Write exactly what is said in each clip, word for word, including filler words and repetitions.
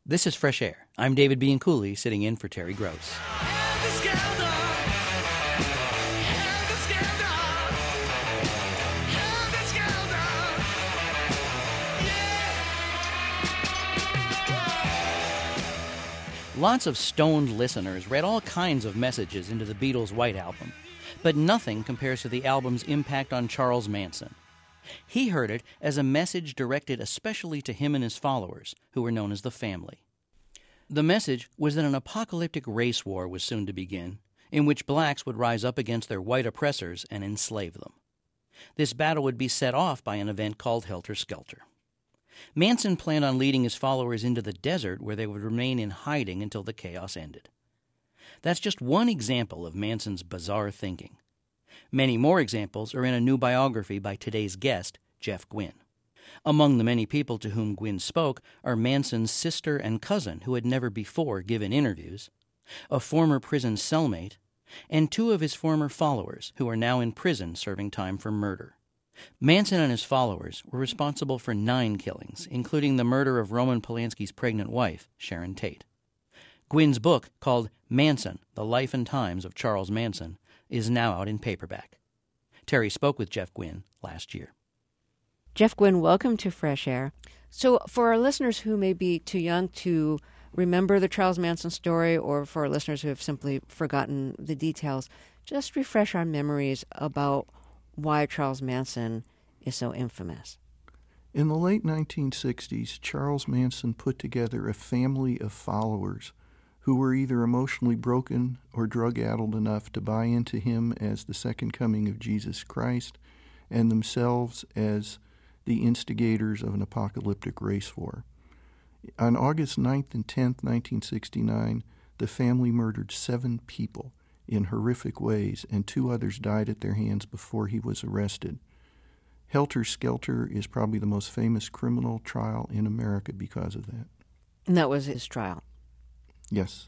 This is Fresh Air. I'm David Bianculli, sitting in for Terry Gross. Lots of stoned listeners read all kinds of messages into the Beatles' White Album, but nothing compares to the album's impact on Charles Manson. He heard it as a message directed especially to him and his followers, who were known as the Family. The message was that an apocalyptic race war was soon to begin, in which blacks would rise up against their white oppressors and enslave them. This battle would be set off by an event called Helter Skelter. Manson planned on leading his followers into the desert where they would remain in hiding until the chaos ended. That's just one example of Manson's bizarre thinking. Many more examples are in a new biography by today's guest, Jeff Gwynne. Among the many people to whom Gwynne spoke are Manson's sister and cousin, who had never before given interviews, a former prison cellmate, and two of his former followers who are now in prison serving time for murder. Manson and his followers were responsible for nine killings, including the murder of Roman Polanski's pregnant wife, Sharon Tate. Gwynne's book, called Manson, The Life and Times of Charles Manson, is now out in paperback. Terry spoke with Jeff Gwynne last year. Jeff Gwynne, welcome to Fresh Air. So for our listeners who may be too young to remember the Charles Manson story, or for our listeners who have simply forgotten the details, just refresh our memories about why Charles Manson is so infamous. In the late nineteen sixties, Charles Manson put together a family of followers who were either emotionally broken or drug-addled enough to buy into him as the second coming of Jesus Christ and themselves as the instigators of an apocalyptic race war. On August ninth and tenth, nineteen sixty-nine, the family murdered seven people in horrific ways, and two others died at their hands before he was arrested. Helter Skelter is probably the most famous criminal trial in America because of that. And that was his trial. Yes.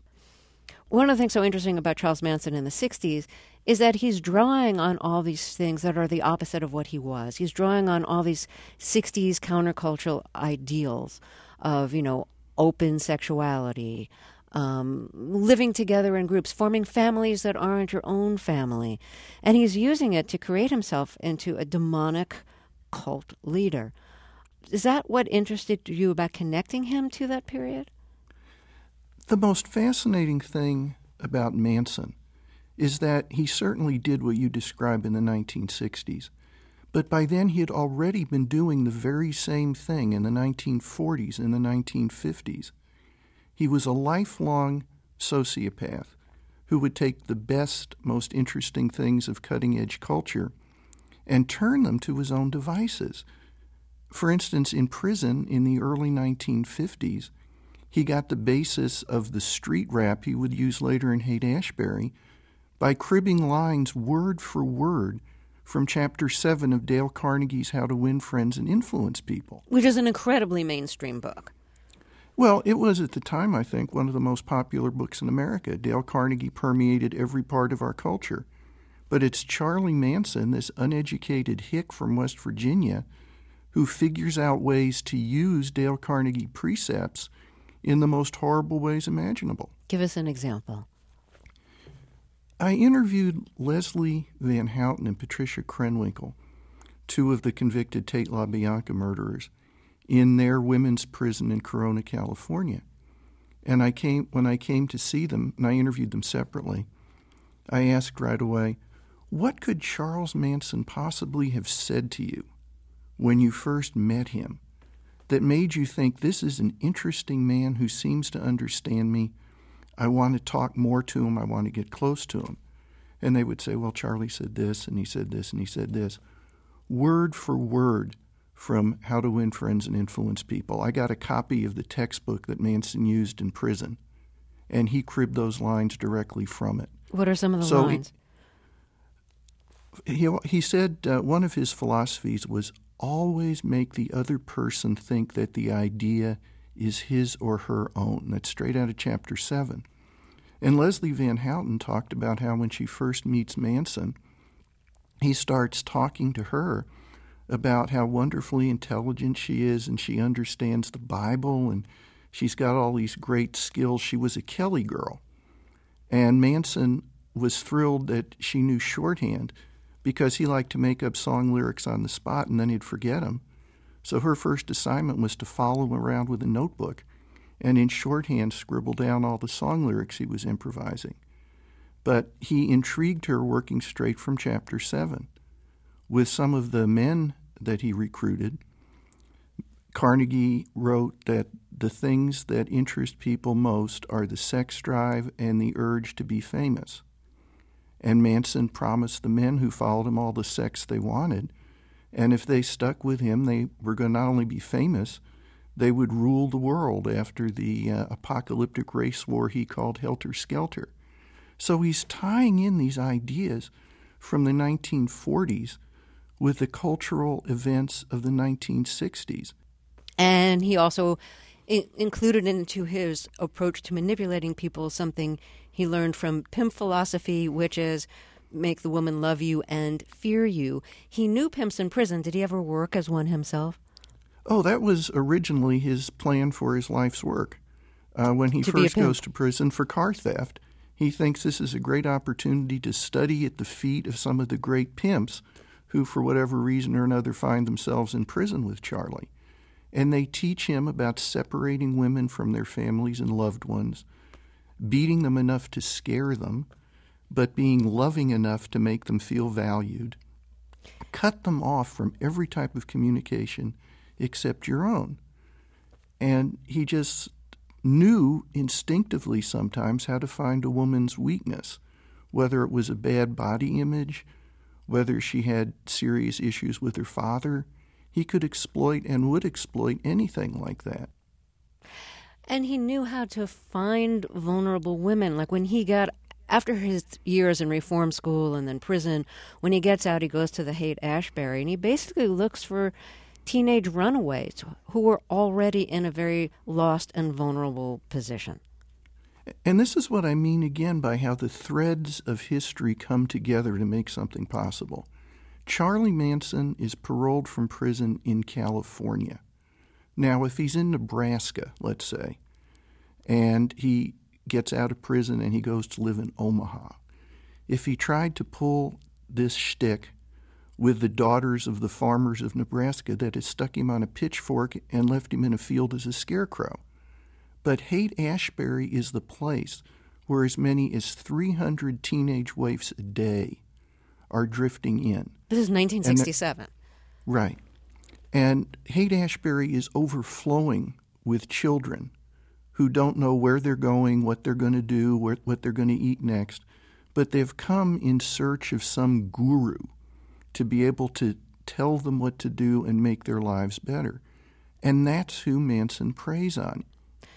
One of the things so interesting about Charles Manson in the sixties is that he's drawing on all these things that are the opposite of what he was. He's drawing on all these sixties countercultural ideals of, you know, open sexuality, um, living together in groups, forming families that aren't your own family. And he's using it to create himself into a demonic cult leader. Is that what interested you about connecting him to that period? The most fascinating thing about Manson is that he certainly did what you describe in the nineteen sixties. But by then he had already been doing the very same thing in the nineteen forties and the nineteen fifties. He was a lifelong sociopath who would take the best, most interesting things of cutting-edge culture and turn them to his own devices. For instance, in prison in the early nineteen fifties, he got the basis of the street rap he would use later in Haight-Ashbury by cribbing lines word for word from Chapter seven of Dale Carnegie's How to Win Friends and Influence People. Which is an incredibly mainstream book. Well, it was at the time, I think, one of the most popular books in America. Dale Carnegie permeated every part of our culture. But it's Charlie Manson, this uneducated hick from West Virginia, who figures out ways to use Dale Carnegie precepts in the most horrible ways imaginable. Give us an example. I interviewed Leslie Van Houten and Patricia Krenwinkel, two of the convicted Tate LaBianca murderers, in their women's prison in Corona, California. And I came when I came to see them, and I interviewed them separately, I asked right away, what could Charles Manson possibly have said to you when you first met him that made you think, this is an interesting man who seems to understand me? I want to talk more to him. I want to get close to him. And they would say, well, Charlie said this, and he said this, and he said this. Word for word from How to Win Friends and Influence People. I got a copy of the textbook that Manson used in prison, and he cribbed those lines directly from it. What are some of the so lines? He, he, he said uh, one of his philosophies was always make the other person think that the idea is his or her own. That's straight out of Chapter seven. And Leslie Van Houten talked about how when she first meets Manson, he starts talking to her about how wonderfully intelligent she is and she understands the Bible and She's got all these great skills. She was a Kelly girl. And Manson was thrilled that she knew shorthand because he liked to make up song lyrics on the spot and then he'd forget them. So her first assignment was to follow him around with a notebook and in shorthand scribble down all the song lyrics he was improvising. But he intrigued her working straight from chapter seven. With some of the men that he recruited, Carnegie wrote that the things that interest people most are the sex drive and the urge to be famous. And Manson promised the men who followed him all the sex they wanted, and if they stuck with him, they were going to not only be famous, they would rule the world after the uh, apocalyptic race war he called Helter Skelter. So he's tying in these ideas from the nineteen forties with the cultural events of the nineteen sixties. And he also I- included into his approach to manipulating people something he learned from pimp philosophy, which is make the woman love you and fear you. He knew pimps in prison. Did he ever work as one himself? Oh, that was originally his plan for his life's work. Uh, when he To be a first pimp. goes to prison for car theft, he thinks this is a great opportunity to study at the feet of some of the great pimps who, for whatever reason or another, find themselves in prison with Charlie. And they teach him about separating women from their families and loved ones, beating them enough to scare them, but being loving enough to make them feel valued. Cut them off from every type of communication except your own. And he just knew instinctively sometimes how to find a woman's weakness, whether it was a bad body image, whether she had serious issues with her father. He could exploit and would exploit anything like that. And he knew how to find vulnerable women. Like when he got, after his years in reform school and then prison, when he gets out, he goes to the Haight-Ashbury, and he basically looks for teenage runaways who were already in a very lost and vulnerable position. And this is what I mean again by how the threads of history come together to make something possible. Charlie Manson is paroled from prison in California. Now, if he's in Nebraska, let's say, and he gets out of prison and he goes to live in Omaha, if he tried to pull this shtick with the daughters of the farmers of Nebraska, that has stuck him on a pitchfork and left him in a field as a scarecrow. But Haight-Ashbury is the place where as many as three hundred teenage waifs a day are drifting in. This is nineteen sixty-seven. That, right. And Haight-Ashbury is overflowing with children who don't know where they're going, what they're going to do, where, what they're going to eat next. But they've come in search of some guru to be able to tell them what to do and make their lives better. And that's who Manson preys on.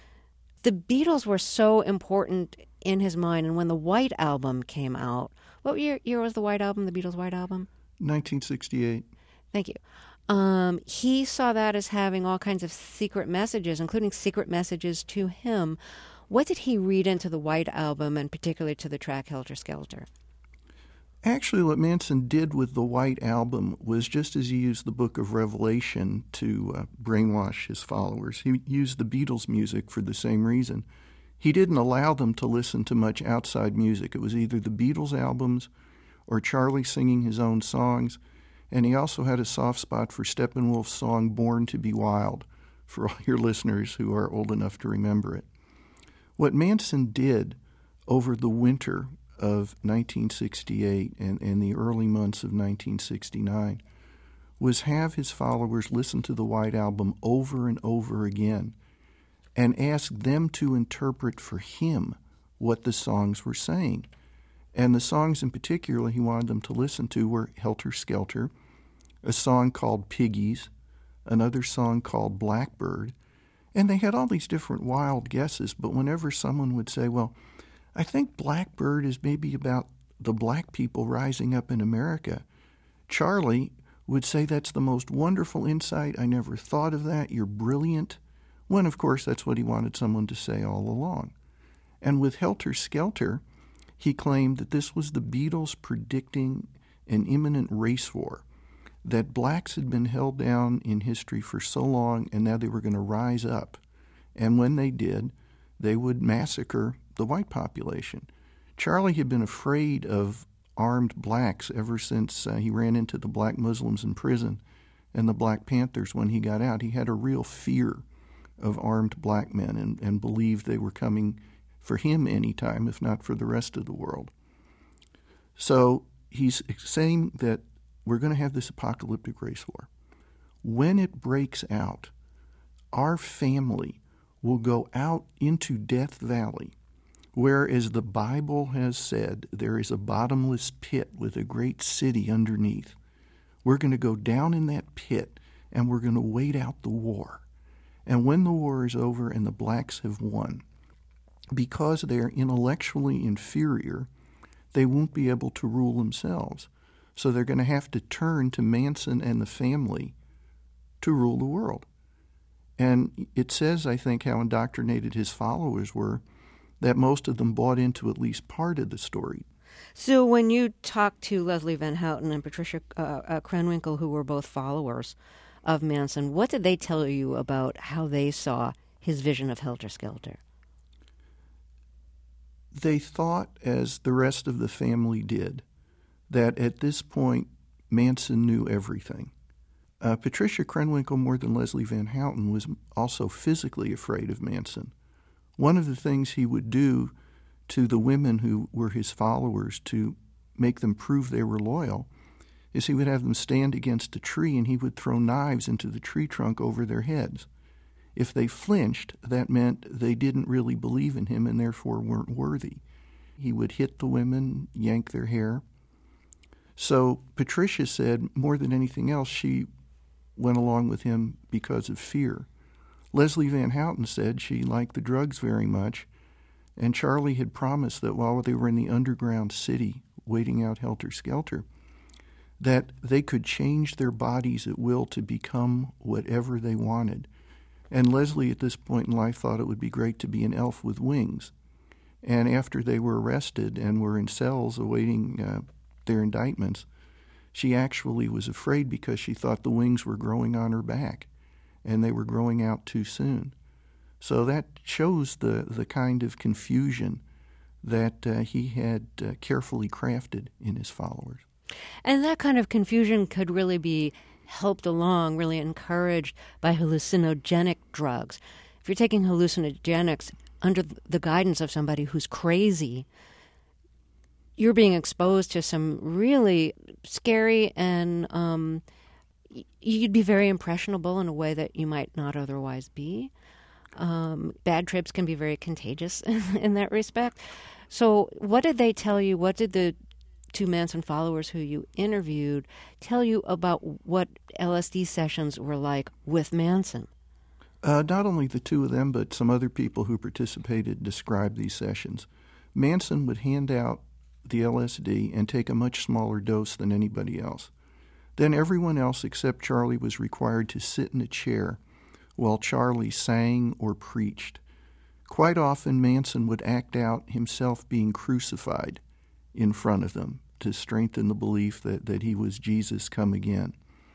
The Beatles were so important in his mind, and when the White Album came out, what year, year was the White Album, the Beatles' White Album? nineteen sixty-eight. Thank you. Um, he saw that as having all kinds of secret messages, including secret messages to him. What did he read into the White Album, and particularly to the track Helter Skelter? Actually, what Manson did with the White Album was just as he used the Book of Revelation to uh, brainwash his followers. He used the Beatles' music for the same reason. He didn't allow them to listen to much outside music. It was either the Beatles' albums or Charlie singing his own songs, and he also had a soft spot for Steppenwolf's song Born to be Wild, for all your listeners who are old enough to remember it. What Manson did over the winter of nineteen sixty-eight and, and the early months of nineteen sixty-nine was have his followers listen to the White Album over and over again and ask them to interpret for him what the songs were saying. And the songs in particular he wanted them to listen to were Helter Skelter, a song called Piggies, another song called Blackbird, and they had all these different wild guesses, but whenever someone would say, well, I think Blackbird is maybe about the black people rising up in America, Charlie would say, that's the most wonderful insight. I never thought of that. You're brilliant. When, of course, that's what he wanted someone to say all along. And with Helter Skelter, he claimed that this was the Beatles predicting an imminent race war, that blacks had been held down in history for so long, and now they were going to rise up And when they did, they would massacre the white population. Charlie had been afraid of armed blacks ever since uh, he ran into the black Muslims in prison and the Black Panthers when he got out. He had a real fear of armed black men and, and believed they were coming for him anytime, if not for the rest of the world. So he's saying that we're going to have this apocalyptic race war. When it breaks out, our family will go out into Death Valley, where, as the Bible has said, there is a bottomless pit with a great city underneath. We're going to go down in that pit, and we're going to wait out the war. And when the war is over and the blacks have won, because they are intellectually inferior, they won't be able to rule themselves. So they're going to have to turn to Manson and the family to rule the world. And it says, I think, how indoctrinated his followers were, that most of them bought into at least part of the story. So when you talked to Leslie Van Houten and Patricia uh, uh, Krenwinkel, who were both followers of Manson, what did they tell you about how they saw his vision of Helter Skelter? They thought, as the rest of the family did, that at this point Manson knew everything. Uh, Patricia Krenwinkel, more than Leslie Van Houten, was also physically afraid of Manson. One of the things he would do to the women who were his followers to make them prove they were loyal is he would have them stand against a tree and he would throw knives into the tree trunk over their heads. If they flinched, that meant they didn't really believe in him and therefore weren't worthy. He would hit the women, yank their hair. So Patricia said, more than anything else, she went along with him because of fear. Leslie Van Houten said she liked the drugs very much, and Charlie had promised that while they were in the underground city waiting out Helter Skelter, that they could change their bodies at will to become whatever they wanted. And Leslie, at this point in life, thought it would be great to be an elf with wings. And after they were arrested and were in cells awaiting uh, their indictments, she actually was afraid because she thought the wings were growing on her back and they were growing out too soon. So that shows the, the kind of confusion that uh, he had uh, carefully crafted in his followers. And that kind of confusion could really be helped along, really encouraged by hallucinogenic drugs. If you're taking hallucinogenics under the guidance of somebody who's crazy, you're being exposed to some really scary and um, you'd be very impressionable in a way that you might not otherwise be. Um, bad trips can be very contagious in that respect. So what did they tell you? What did the two Manson followers who you interviewed tell you about what L S D sessions were like with Manson? Uh, not only the two of them, but some other people who participated described these sessions. Manson would hand out the L S D and take a much smaller dose than anybody else. Then everyone else except Charlie was required to sit in a chair while Charlie sang or preached. Quite often, Manson would act out himself being crucified in front of them to strengthen the belief that, that he was Jesus come again.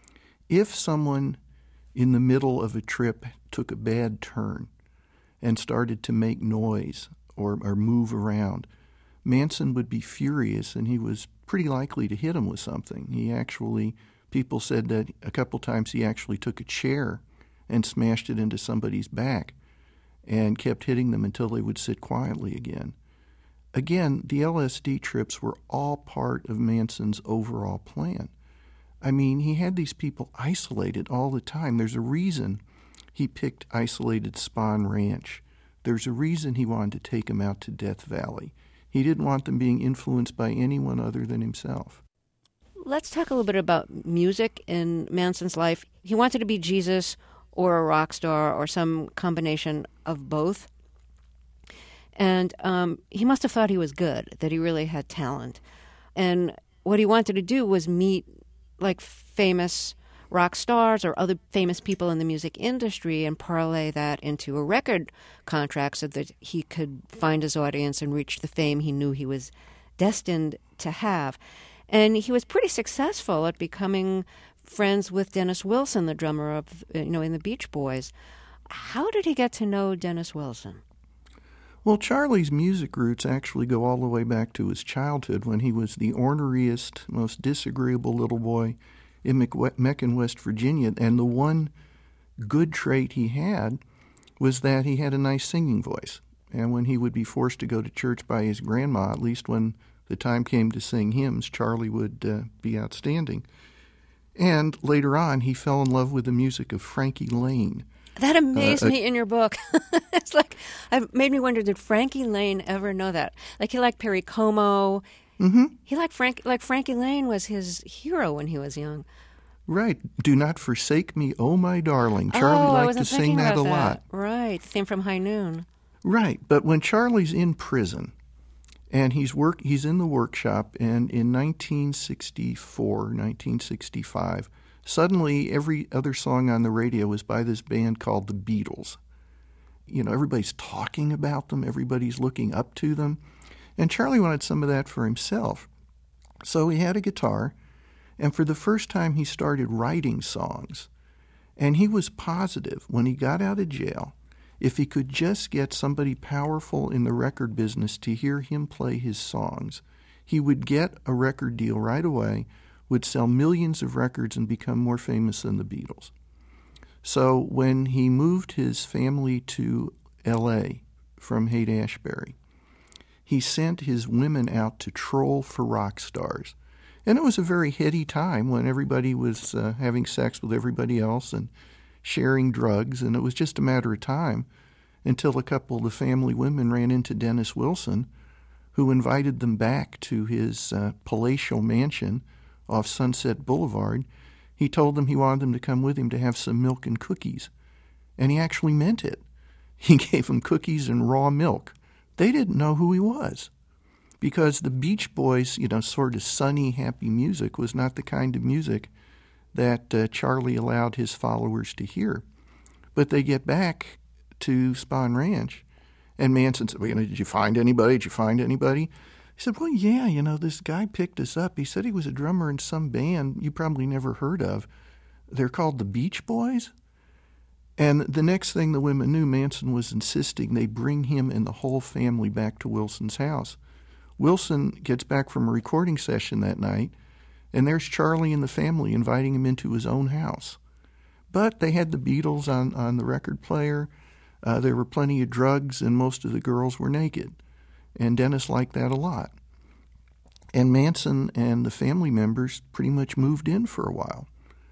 If someone in the middle of a trip took a bad turn and started to make noise or, or move around, Manson would be furious and he was pretty likely to hit him with something. He actually, people said that a couple times he actually took a chair and smashed it into somebody's back and kept hitting them until they would sit quietly again. Again, the L S D trips were all part of Manson's overall plan. I mean, he had these people isolated all the time. There's a reason he picked isolated Spahn Ranch. There's a reason he wanted to take them out to Death Valley. He didn't want them being influenced by anyone other than himself. Let's talk a little bit about music in Manson's life. He wanted to be Jesus or a rock star or some combination of both. And um, he must have thought he was good, that he really had talent. And what he wanted to do was meet like famous rock stars or other famous people in the music industry and parlay that into a record contract so that he could find his audience and reach the fame he knew he was destined to have. And he was pretty successful at becoming friends with Dennis Wilson, the drummer of, you know, in the Beach Boys. how did he get to know Dennis Wilson? Well, Charlie's music roots actually go all the way back to his childhood when he was the orneriest, most disagreeable little boy in Macon, West Virginia. And the one good trait he had was that he had a nice singing voice. And when he would be forced to go to church by his grandma, at least when the time came to sing hymns, Charlie would uh, be outstanding. And later on, he fell in love with the music of Frankie Laine. That amazed uh, me in your book. It's like, it made me wonder, did Frankie Laine ever know that? Like, he liked Perry Como. Mm-hmm. He liked Frank, like Frankie Laine was his hero when he was young. Right. Do Not Forsake Me, Oh My Darling. Charlie oh, liked to sing that a that. lot. Right. The theme from High Noon. Right. But when Charlie's in prison and he's work, he's in the workshop, and in nineteen sixty-four, nineteen sixty-five, suddenly every other song on the radio was by this band called the Beatles. You know, everybody's talking about them. Everybody's looking up to them. And Charlie wanted some of that for himself. So he had a guitar, and for the first time he started writing songs. And he was positive when he got out of jail, if he could just get somebody powerful in the record business to hear him play his songs, he would get a record deal right away, would sell millions of records and become more famous than the Beatles. So when he moved his family to L A from Haight-Ashbury, he sent his women out to troll for rock stars. And it was a very heady time when everybody was uh, having sex with everybody else and sharing drugs, and it was just a matter of time until a couple of the family women ran into Dennis Wilson, who invited them back to his uh, palatial mansion off Sunset Boulevard. He told them he wanted them to come with him to have some milk and cookies, and he actually meant it. He gave them cookies and raw milk. They didn't know who he was, because the Beach Boys, you know, sort of sunny, happy music was not the kind of music that uh, Charlie allowed his followers to hear. But they get back to Spahn Ranch, and Manson said, well, you know, did you find anybody? Did you find anybody? He said, well, yeah, you know, this guy picked us up. He said he was a drummer in some band you probably never heard of. They're called the Beach Boys. And the next thing the women knew, Manson was insisting they bring him and the whole family back to Wilson's house. Wilson gets back from a recording session that night, and there's Charlie and the family inviting him into his own house. But they had the Beatles on, on the record player. Uh, there were plenty of drugs, and most of the girls were naked. And Dennis liked that a lot. And Manson and the family members pretty much moved in for a while.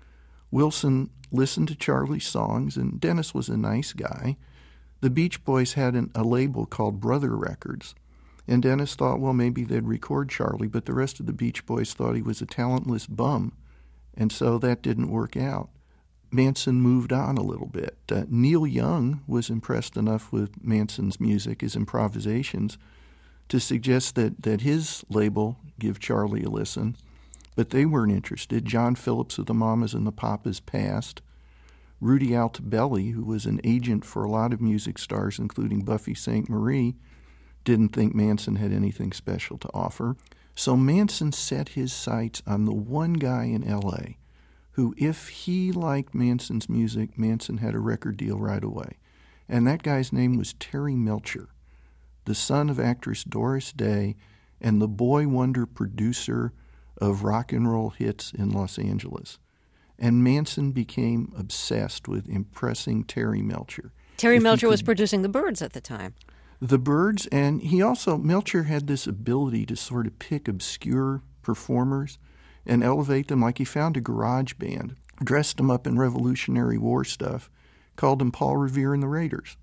Wilson listened to Charlie's songs, and Dennis was a nice guy. The Beach Boys had an, a label called Brother Records, and Dennis thought, well, maybe they'd record Charlie, but the rest of the Beach Boys thought he was a talentless bum, and so that didn't work out. Manson moved on a little bit. Uh, Neil Young was impressed enough with Manson's music, his improvisations, to suggest that, that his label give Charlie a listen, but they weren't interested. John Phillips of the Mamas and the Papas passed. Rudy Altobelli, who was an agent for a lot of music stars, including Buffy Sainte Marie, didn't think Manson had anything special to offer. So Manson set his sights on the one guy in L A who, if he liked Manson's music, Manson had a record deal right away. And that guy's name was Terry Melcher, the son of actress Doris Day and the boy wonder producer of rock and roll hits in Los Angeles. And Manson became obsessed with impressing Terry Melcher. Terry If Melcher could, was producing the Byrds at the time. The Byrds, and he also, Melcher had this ability to sort of pick obscure performers and elevate them. Like he found a garage band, dressed them up in Revolutionary War stuff, called them Paul Revere and the Raiders.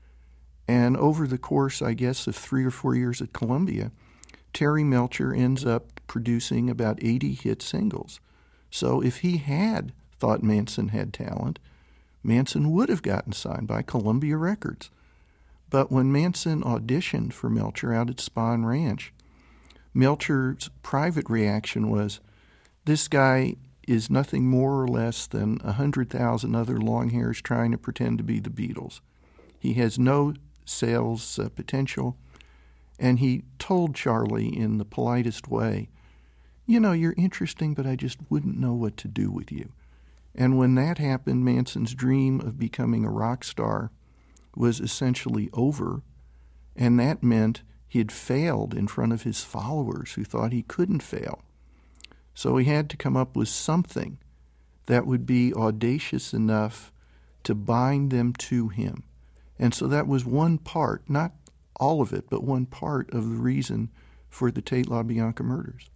And over the course, I guess, of three or four years at Columbia, Terry Melcher ends up producing about eighty hit singles. So if he had thought Manson had talent, Manson would have gotten signed by Columbia Records. But when Manson auditioned for Melcher out at Spahn Ranch, Melcher's private reaction was, this guy is nothing more or less than a hundred thousand other long hairs trying to pretend to be the Beatles. He has no sales uh, potential. And he told Charlie in the politest way, you know, you're interesting, but I just wouldn't know what to do with you. And when that happened, Manson's dream of becoming a rock star was essentially over, and that meant he had failed in front of his followers who thought he couldn't fail. So he had to come up with something that would be audacious enough to bind them to him. And so that was one part, not all of it, but one part of the reason for the Tate LaBianca murders.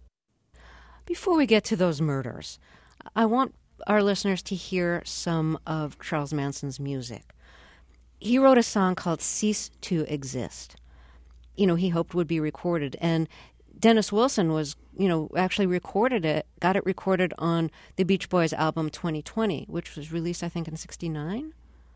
Before we get to those murders, I want our listeners to hear some of Charles Manson's music. He wrote a song called Cease to Exist. You know, he hoped would be recorded. And Dennis Wilson was, you know, actually recorded it, got it recorded on the Beach Boys album twenty twenty, which was released, I think, in sixty-nine?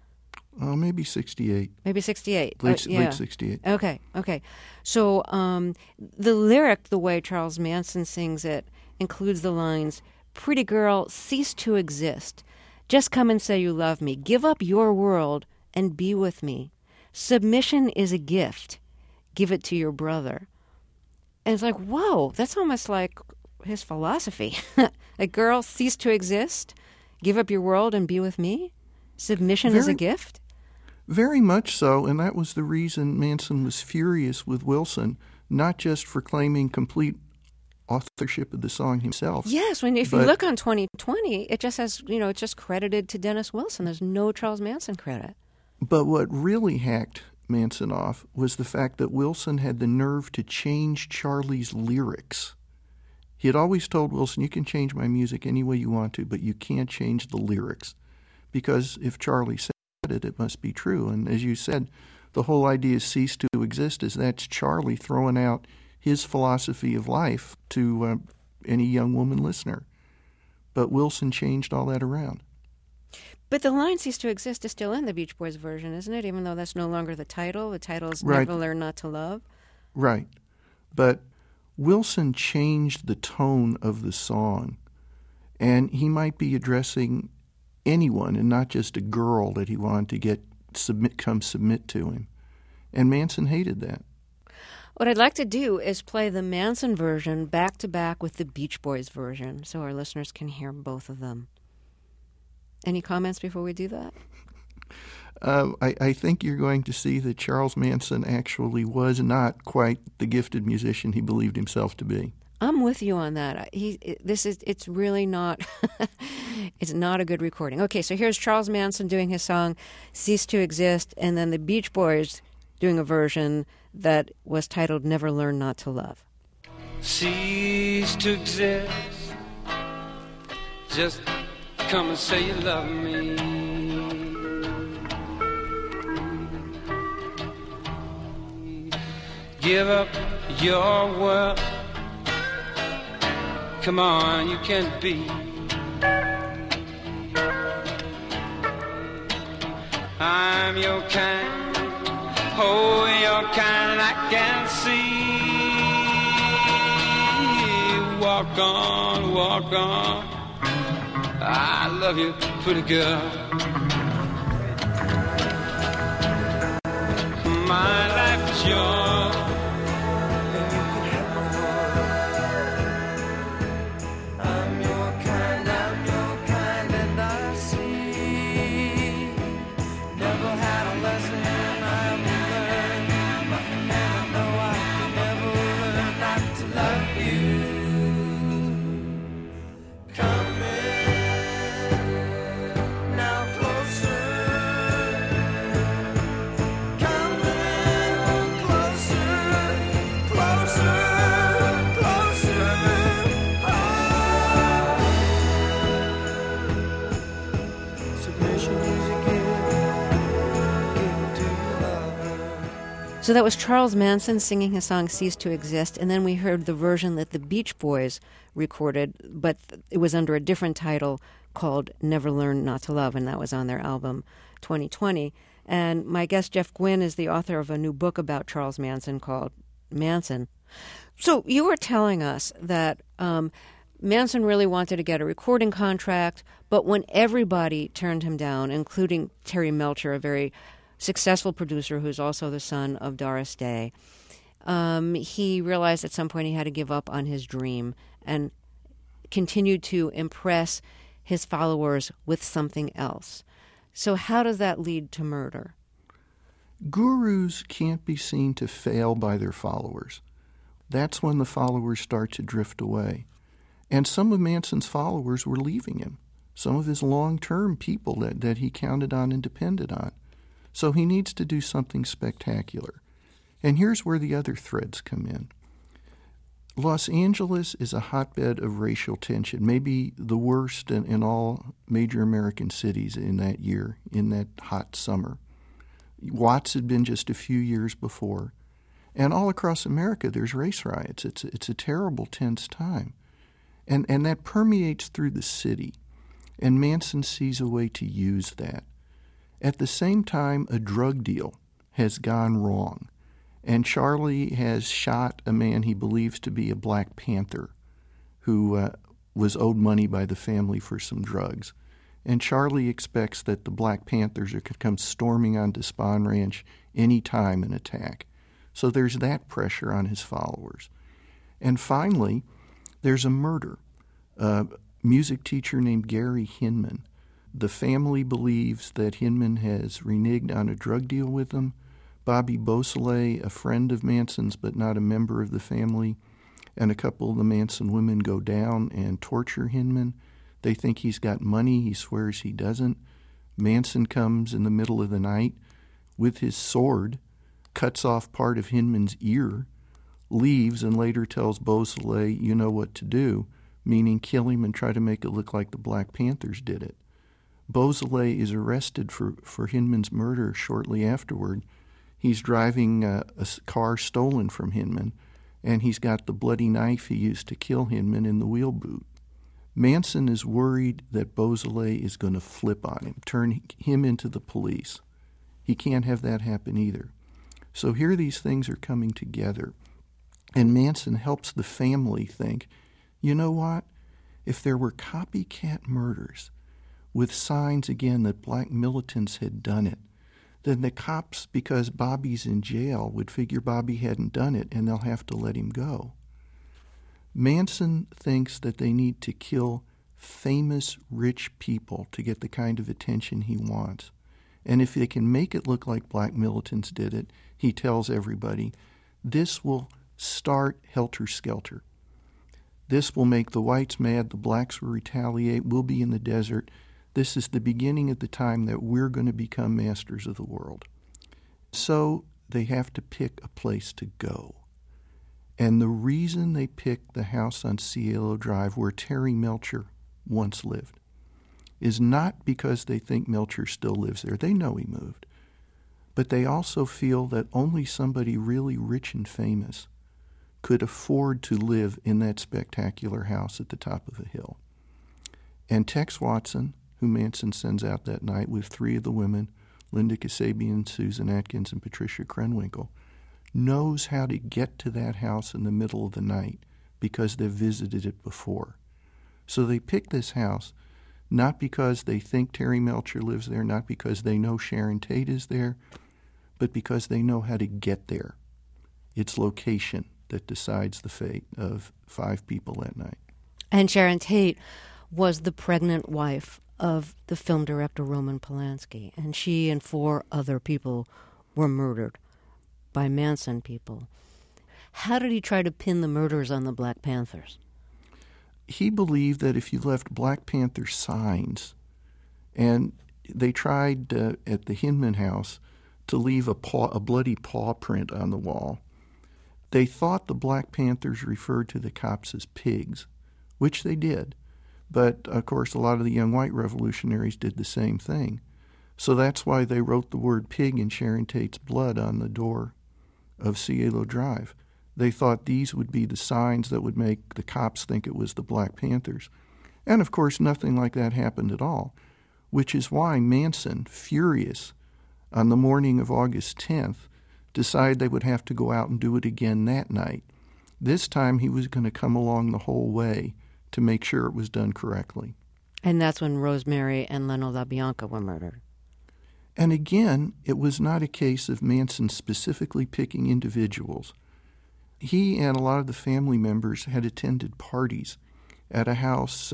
Oh, maybe sixty-eight. Maybe sixty-eight. Late, uh, yeah. late sixty-eight. Okay, okay. So um, the lyric, the way Charles Manson sings it, includes the lines, "Pretty girl, cease to exist. Just come and say you love me. Give up your world and be with me. Submission is a gift. Give it to your brother." And it's like, whoa, that's almost like his philosophy. Like, girl, cease to exist. Give up your world and be with me. Submission Very, is a gift. Very much so, and that was the reason Manson was furious with Wilson, not just for claiming complete authorship of the song himself. Yes, when if but, you look on twenty twenty, it just has, you know, it's just credited to Dennis Wilson. There's no Charles Manson credit. But what really hacked Manson off was the fact that Wilson had the nerve to change Charlie's lyrics. He had always told Wilson, you can change my music any way you want to, but you can't change the lyrics. Because if Charlie said it, it must be true. And as you said, the whole idea of cease to exist is that's Charlie throwing out his philosophy of life to uh, any young woman listener. But Wilson changed all that around. But the line "cease to exist" is still in the Beach Boys version, isn't it? Even though that's no longer the title. The title is Right. Never Learn Not to Love. Right. But Wilson changed the tone of the song. And he might be addressing anyone and not just a girl that he wanted to get submit come submit to him. And Manson hated that. What I'd like to do is play the Manson version back to back with the Beach Boys version so our listeners can hear both of them. Any comments before we do that? Uh, I, I think you're going to see that Charles Manson actually was not quite the gifted musician he believed himself to be. I'm with you on that. He, this is, it's really not, it's not a good recording. Okay, so here's Charles Manson doing his song "Cease to Exist," and then the Beach Boys doing a version that was titled "Never Learn Not to Love." Cease to exist. Just come and say you love me. Give up your world. Come on, you can't be. I'm your kind, oh, your kind, I can see. Walk on, walk on. I love you, pretty girl. My life is yours. I'm your kind, I'm your kind, and I see. Never had a lesson I've learned, and I know I can never learn not to love you. Come in, now closer. Come in, closer, closer, closer. Oh. Submission is a gift, given to your lover. So that was Charles Manson singing his song "Cease to Exist," and then we heard the version that the Beach Boys recorded, but it was under a different title called "Never Learn Not to Love," and that was on their album twenty twenty. And my guest, Jeff Gwynne, is the author of a new book about Charles Manson called Manson. So you were telling us that um, Manson really wanted to get a recording contract, but when everybody turned him down, including Terry Melcher, a very successful producer who's also the son of Doris Day, um, he realized at some point he had to give up on his dream and continued to impress his followers with something else. So how does that lead to murder? Gurus can't be seen to fail by their followers. That's when the followers start to drift away. And some of Manson's followers were leaving him, some of his long-term people that, that he counted on and depended on. So he needs to do something spectacular. And here's where the other threads come in. Los Angeles is a hotbed of racial tension, maybe the worst in, in all major American cities in that year, in that hot summer. Watts had been just a few years before. And all across America, there's race riots. It's, it's a terrible, tense time. And, and that permeates through the city. And Manson sees a way to use that. At the same time, a drug deal has gone wrong. And Charlie has shot a man he believes to be a Black Panther who uh, was owed money by the family for some drugs. And Charlie expects that the Black Panthers are going to come storming onto Spahn Ranch any time and attack. So there's that pressure on his followers. And finally, there's a murder. A music teacher named Gary Hinman. The family believes that Hinman has reneged on a drug deal with them. Bobby Beausoleil, a friend of Manson's but not a member of the family, and a couple of the Manson women go down and torture Hinman. They think he's got money. He swears he doesn't. Manson comes in the middle of the night with his sword, cuts off part of Hinman's ear, leaves, and later tells Beausoleil, you know what to do, meaning kill him and try to make it look like the Black Panthers did it. Beausoleil is arrested for, for Hinman's murder shortly afterward. He's driving a, a car stolen from Hinman, and he's got the bloody knife he used to kill Hinman in the wheel boot. Manson is worried that Beausoleil is going to flip on him, turn him into the police. He can't have that happen either. So here these things are coming together, and Manson helps the family think, you know what? If there were copycat murders with signs, again, that Black militants had done it, then the cops, because Bobby's in jail, would figure Bobby hadn't done it, and they'll have to let him go. Manson thinks that they need to kill famous, rich people to get the kind of attention he wants. And if they can make it look like Black militants did it, he tells everybody, this will start helter-skelter. This will make the whites mad, the blacks will retaliate, we'll be in the desert. This is the beginning of the time that we're going to become masters of the world. So they have to pick a place to go. And the reason they picked the house on Cielo Drive where Terry Melcher once lived is not because they think Melcher still lives there. They know he moved. But they also feel that only somebody really rich and famous could afford to live in that spectacular house at the top of a hill. And Tex Watson, who Manson sends out that night with three of the women, Linda Kasabian, Susan Atkins, and Patricia Krenwinkel, knows how to get to that house in the middle of the night because they've visited it before. So they pick this house not because they think Terry Melcher lives there, not because they know Sharon Tate is there, but because they know how to get there. It's location that decides the fate of five people that night. And Sharon Tate was the pregnant wife of the film director Roman Polanski, and she and four other people were murdered by Manson people. How did he try to pin the murders on the Black Panthers? He believed that if you left Black Panther signs, and they tried uh, at the Hinman house to leave a paw, a bloody paw print on the wall, they thought the Black Panthers referred to the cops as pigs, which they did. But, of course, a lot of the young white revolutionaries did the same thing. So that's why they wrote the word pig in Sharon Tate's blood on the door of Cielo Drive. They thought these would be the signs that would make the cops think it was the Black Panthers. And, of course, nothing like that happened at all, which is why Manson, furious, on the morning of August tenth, decided they would have to go out and do it again that night. This time he was going to come along the whole way to make sure it was done correctly. And that's when Rosemary and Leno LaBianca were murdered. And again, it was not a case of Manson specifically picking individuals. He and a lot of the family members had attended parties at a house uh,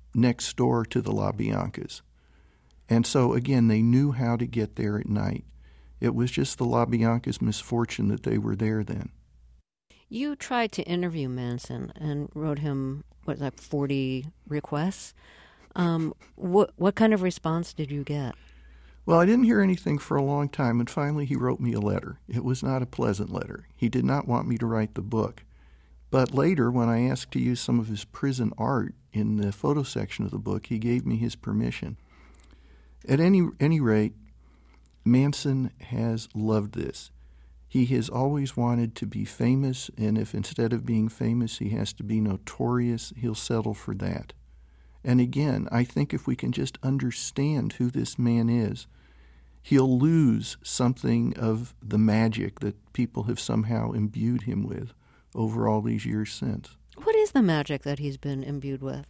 next door to the LaBiancas. And so, again, they knew how to get there at night. It was just the LaBiancas' misfortune that they were there then. You tried to interview Manson and wrote him, what, like forty requests? Um, what, what kind of response did you get? Well, I didn't hear anything for a long time, and finally he wrote me a letter. It was not a pleasant letter. He did not want me to write the book. But later, when I asked to use some of his prison art in the photo section of the book, he gave me his permission. At any any rate, Manson has loved this. He has always wanted to be famous, and if instead of being famous he has to be notorious, he'll settle for that. And again, I think if we can just understand who this man is, he'll lose something of the magic that people have somehow imbued him with over all these years since. What is the magic that he's been imbued with?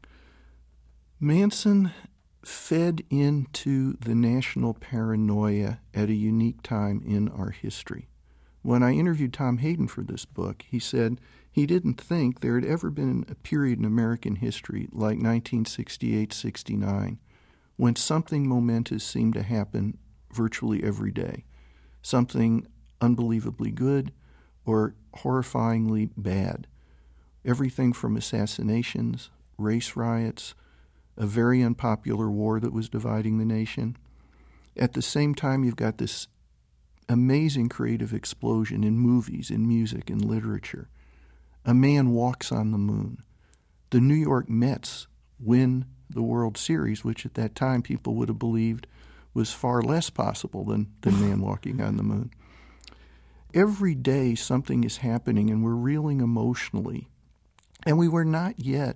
Manson fed into the national paranoia at a unique time in our history. When I interviewed Tom Hayden for this book, he said he didn't think there had ever been a period in American history like nineteen sixty-eight sixty-nine when something momentous seemed to happen virtually every day, something unbelievably good or horrifyingly bad. Everything from assassinations, race riots, a very unpopular war that was dividing the nation. At the same time, you've got this amazing creative explosion in movies, in music, in literature. A man walks on the moon. The New York Mets win the World Series, which at that time people would have believed was far less possible than, than man walking on the moon. Every day something is happening and we're reeling emotionally. And we were not yet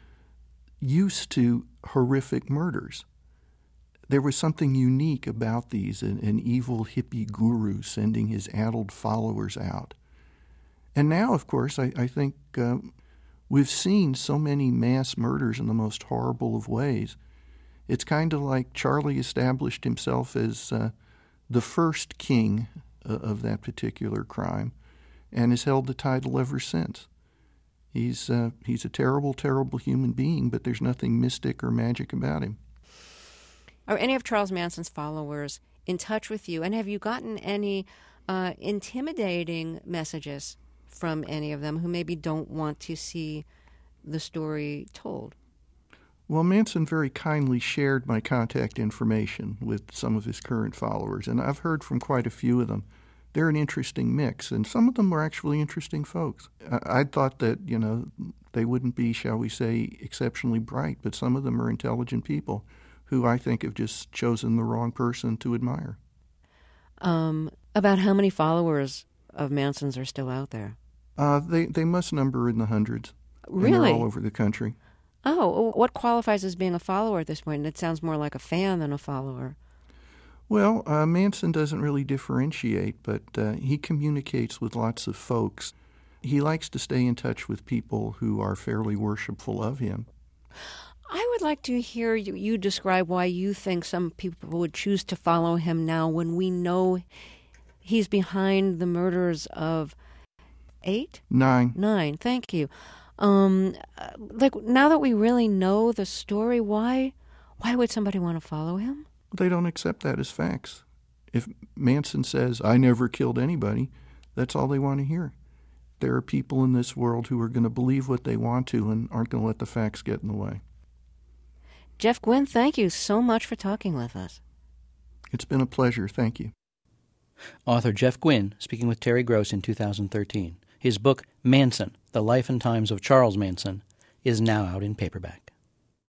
used to horrific murders. There was something unique about these, an, an evil hippie guru sending his addled followers out. And now, of course, I, I think uh, we've seen so many mass murders in the most horrible of ways. It's kind of like Charlie established himself as uh, the first king uh, of that particular crime and has held the title ever since. He's uh, he's a terrible, terrible human being, but there's nothing mystic or magic about him. Are any of Charles Manson's followers in touch with you? And have you gotten any uh, intimidating messages from any of them who maybe don't want to see the story told? Well, Manson very kindly shared my contact information with some of his current followers, and I've heard from quite a few of them. They're an interesting mix, and some of them are actually interesting folks. I, I thought that, you know, they wouldn't be, shall we say, exceptionally bright, but some of them are intelligent people who I think have just chosen the wrong person to admire. Um, about how many followers of Manson's are still out there? Uh, they, they must number in the hundreds. Really? And they're all over the country. Oh, what qualifies as being a follower at this point? It sounds more like a fan than a follower. Well, uh, Manson doesn't really differentiate, but uh, he communicates with lots of folks. He likes to stay in touch with people who are fairly worshipful of him. I would like to hear you, you describe why you think some people would choose to follow him now when we know he's behind the murders of eight? Nine. Nine, thank you. Um, like, now that we really know the story, why, why would somebody want to follow him? They don't accept that as facts. If Manson says, I never killed anybody, that's all they want to hear. There are people in this world who are going to believe what they want to and aren't going to let the facts get in the way. Jeff Guinn, thank you so much for talking with us. It's been a pleasure. Thank you. Author Jeff Guinn speaking with Terry Gross in two thousand thirteen. His book, Manson, The Life and Times of Charles Manson, is now out in paperback.